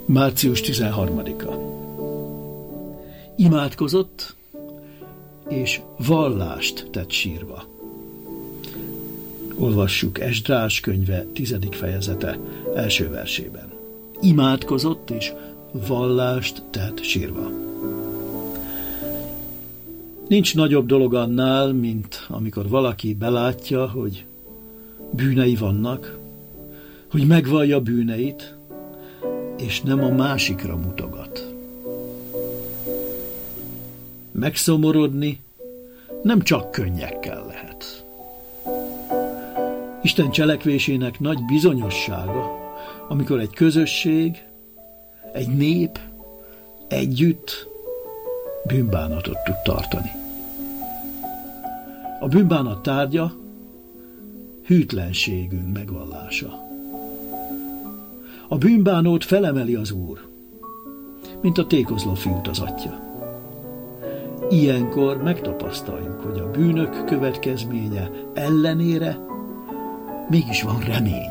Március 13-a. Imádkozott, és vallást tett sírva. Olvassuk Esdrás könyve 10. fejezete első versében. Imádkozott, és vallást tett sírva. Nincs nagyobb dolog annál, mint amikor valaki belátja, hogy bűnei vannak, hogy megvallja bűneit, és nem a másikra mutogat. Megszomorodni nem csak könnyekkel lehet. Isten cselekvésének nagy bizonyossága, amikor egy közösség, egy nép együtt bűnbánatot tud tartani. A bűnbánat tárgya hűtlenségünk megvallása. A bűnbánót felemeli az Úr, mint a tékozló fiút az atya. Ilyenkor megtapasztaljuk, hogy a bűnök következménye ellenére mégis van remény.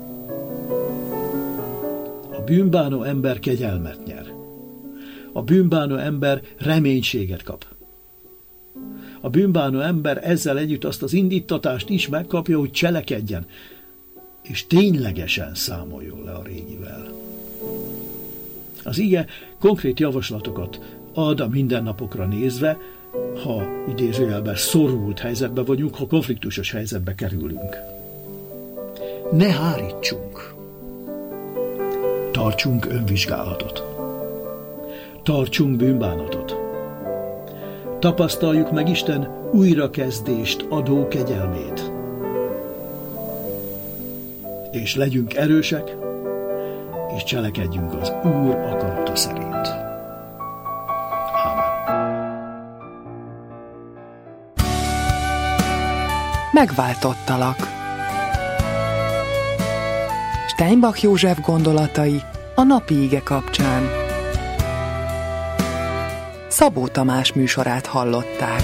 A bűnbánó ember kegyelmet nyer. A bűnbánó ember reménységet kap. A bűnbánó ember ezzel együtt azt az indítatást is megkapja, hogy cselekedjen, és ténylegesen számoljon le a régivel. Az ige konkrét javaslatokat ad a mindennapokra nézve, ha idézőjelben szorult helyzetben vagyunk, ha konfliktusos helyzetbe kerülünk. Ne hárítsunk! Tartsunk önvizsgálatot. Tartsunk bűnbánatot. Tapasztaljuk meg Isten újrakezdést adó kegyelmét. És legyünk erősek, és cselekedjünk az Úr akarata szerint. Ámen. Megváltottalak. Steinbach József gondolatai a napi ige kapcsán. Szabó Tamás műsorát hallották.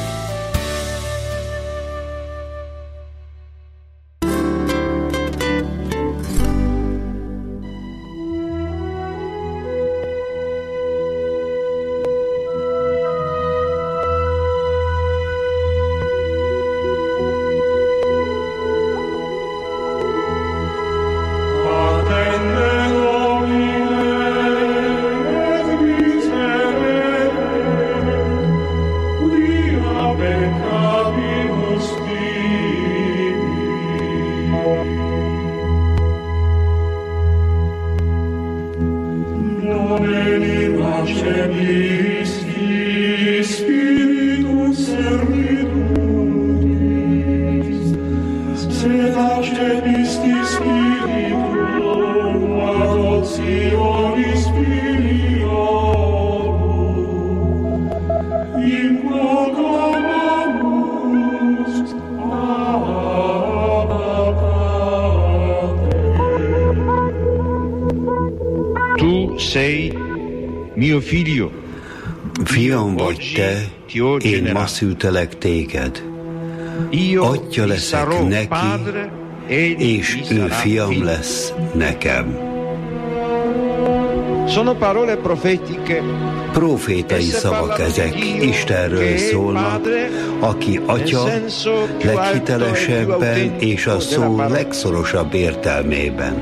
Fiam vagy te, én ma szültelek téged. Atya leszek neki, és ő fiam lesz nekem. Profétai szavak ezek, Istenről szólnak, aki atya leghitelesebben és a szó legszorosabb értelmében.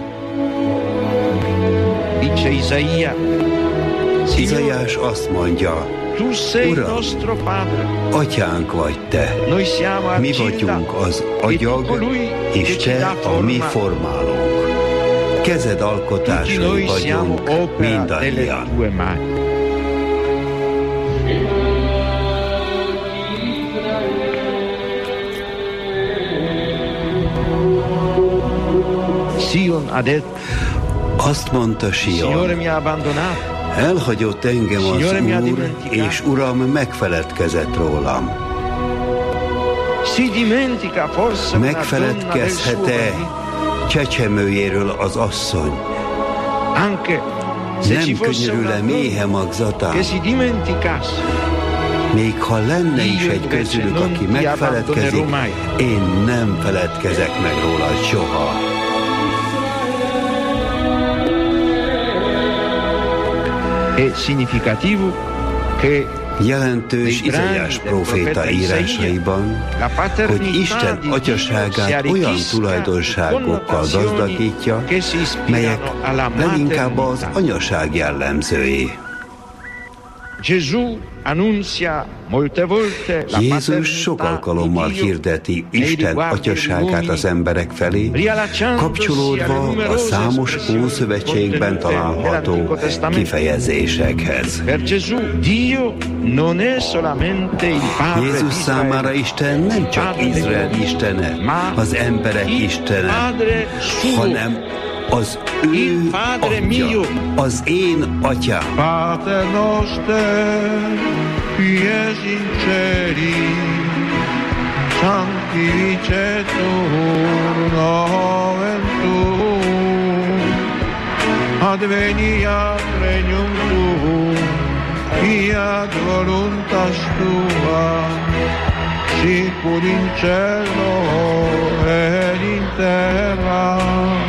Izaiás azt mondja, Uram, atyánk vagy te, mi vagyunk az agyag, és te a mi formálónk. Kezed alkotásai vagyunk mindannyian. Azt mondta Sion, elhagyott engem az Úr, és Uram megfeledkezett rólam. Megfeledkezhet-e csecsemőjéről az asszony? Nem könyörül-e méhe magzatán? Még ha lenne is egy közülük, aki megfeledkezik, én nem feledkezek meg róla soha. Jelentős Izaiás próféta írásaiban, hogy Isten atyaságát olyan tulajdonságokkal gazdagítja, melyek leginkább az anyaság jellemzői. Jézus sok alkalommal hirdeti Isten atyaságát az emberek felé, kapcsolódva a számos Ószövetségben található kifejezésekhez. Jézus számára Isten nem csak Izrael istene, az emberek istene, hanem az ő atya, az én atyám. Pater noster, qui es in celi, sanctificetur nomen tuum, adveniat regnum tuum, fiat voluntas tua, sicur in cielo et in terra.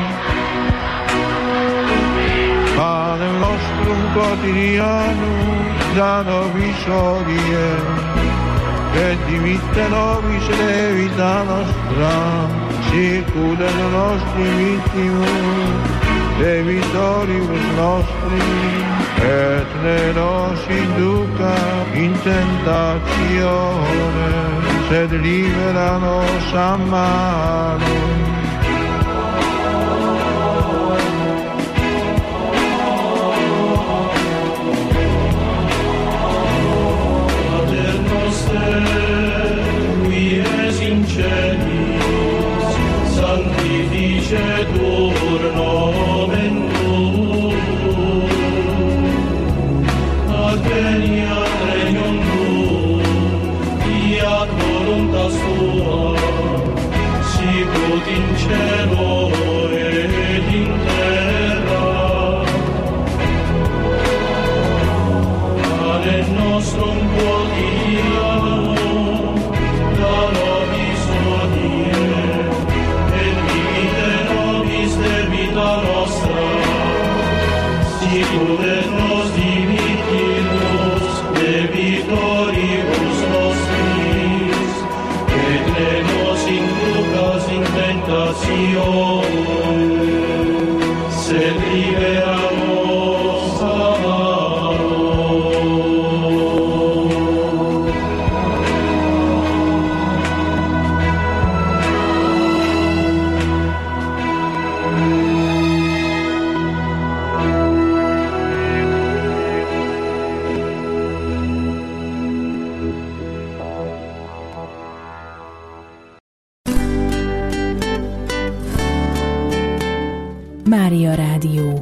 Panem nostrum quotidianum da nobis hodie, et dimitte nobis debita nostra, sicut et nostri vittimus debitoribus nostris, et ne nos induca in tentatione, sed libera nos a malo. Qui es in celis, sanctificetur nomen tuum, adveniat regnum tuum, fiat voluntas tua, sicut in cielo et in terra. Panem nostrum quotidianum da nobis hodie, et dimitte nobis debita nostra, sicut et nos dimittimus debitoribus nostris, et ne nos inducas in tentatione, sed libera nos a malo. Mária Rádió.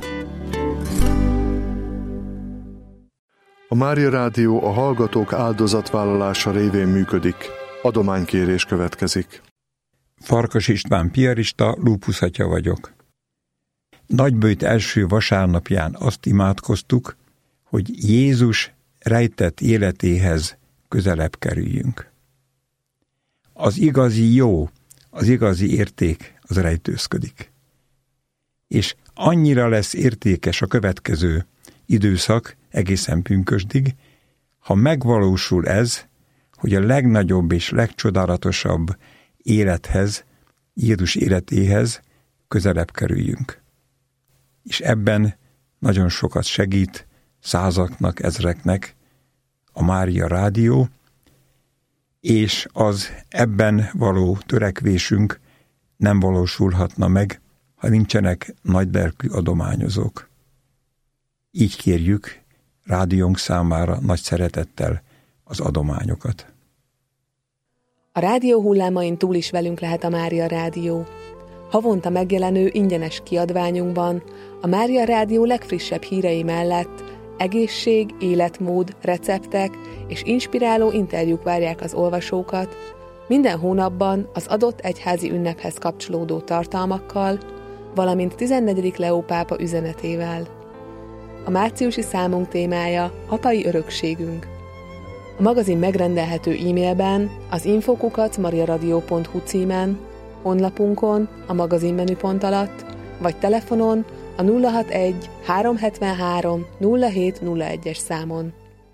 A Mária Rádió a hallgatók áldozatvállalása révén működik. Adománykérés következik. Farkas István piarista, lúpuszatya vagyok. Nagyböjt első vasárnapján azt imádkoztuk, hogy Jézus rejtett életéhez közelebb kerüljünk. Az igazi jó, az igazi érték az rejtőzködik. És annyira lesz értékes a következő időszak egészen pünkösdig, ha megvalósul ez, hogy a legnagyobb és legcsodálatosabb élethez, Jézus életéhez közelebb kerüljünk. És ebben nagyon sokat segít százaknak, ezreknek a Mária Rádió, és az ebben való törekvésünk nem valósulhatna meg, ha nincsenek nagylelkű adományozók. Így kérjük rádiónk számára nagy szeretettel az adományokat. A rádió hullámain túl is velünk lehet a Mária Rádió. Havonta megjelenő ingyenes kiadványunkban a Mária Rádió legfrissebb hírei mellett egészség, életmód, receptek és inspiráló interjúk várják az olvasókat, minden hónapban az adott egyházi ünnephez kapcsolódó tartalmakkal, valamint 14. Leó pápa üzenetével. A márciusi számunk témája apai örökségünk. A magazin megrendelhető e-mailben, az info@mariaradio.hu címen, honlapunkon, a magazin menüpont alatt, vagy telefonon a 061 373 0701-es számon.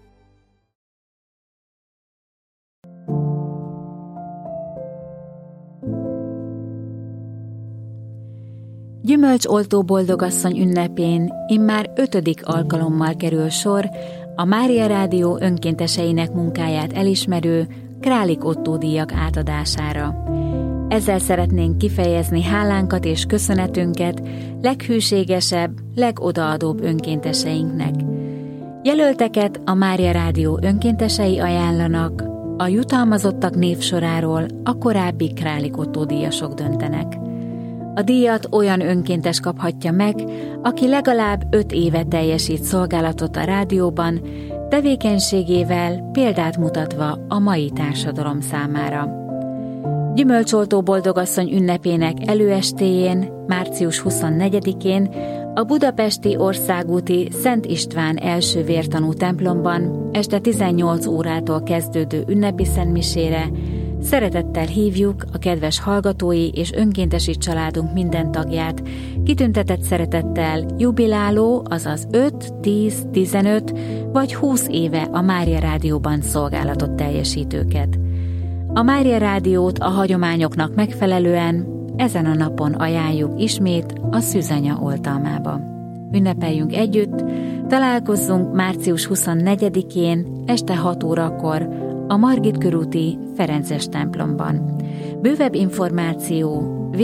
Gyümölcsoltó boldogasszony ünnepén immár 5. alkalommal kerül sor a Mária Rádió önkénteseinek munkáját elismerő Králik Ottó díjak átadására. Ezzel szeretnénk kifejezni hálánkat és köszönetünket leghűségesebb, legodaadóbb önkénteseinknek. Jelölteket a Mária Rádió önkéntesei ajánlanak, a jutalmazottak névsoráról a korábbi Králik Ottó díjasok döntenek. A díjat olyan önkéntes kaphatja meg, aki legalább 5 éve teljesít szolgálatot a rádióban, tevékenységével példát mutatva a mai társadalom számára. Gyümölcsoltó boldogasszony ünnepének előestéjén, március 24-én a budapesti országúti Szent István első vértanú templomban este 18 órától kezdődő ünnepi szentmisére szeretettel hívjuk a kedves hallgatói és önkéntesi családunk minden tagját, kitüntetett szeretettel jubiláló, azaz 5, 10, 15 vagy 20 éve a Mária Rádióban szolgálatot teljesítőket. A Mária Rádiót a hagyományoknak megfelelően ezen a napon ajánljuk ismét a Szűzanya oltalmába. Ünnepeljünk együtt, találkozzunk március 24-én este 6 órakor a Margit körúti Ferences templomban. Bővebb információ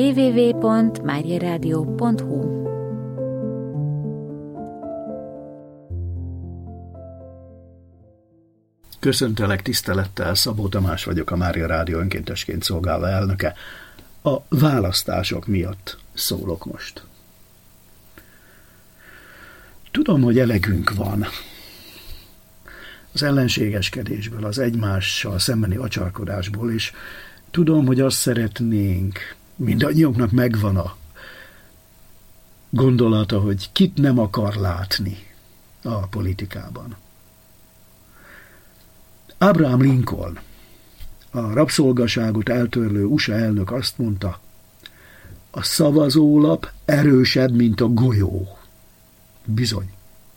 www.mariaradio.hu. Köszöntelek tisztelettel, Szabó Tamás vagyok, a Mária Rádió önkéntesként szolgáló elnöke. A választások miatt szólok most. Tudom, hogy elegünk van az ellenségeskedésből, az egymással szembeni acsarkodásból, és tudom, hogy azt szeretnénk, mindannyiunknak megvan a gondolata, hogy kit nem akar látni a politikában. Abraham Lincoln, a rabszolgaságot eltörlő USA elnök azt mondta, a szavazólap erősebb, mint a golyó. Bizony.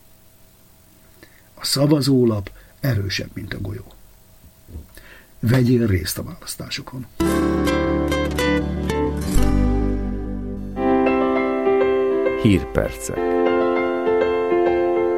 A szavazólap erősebb, mint a golyó. Vegyél részt a választásokon. Hírpercek.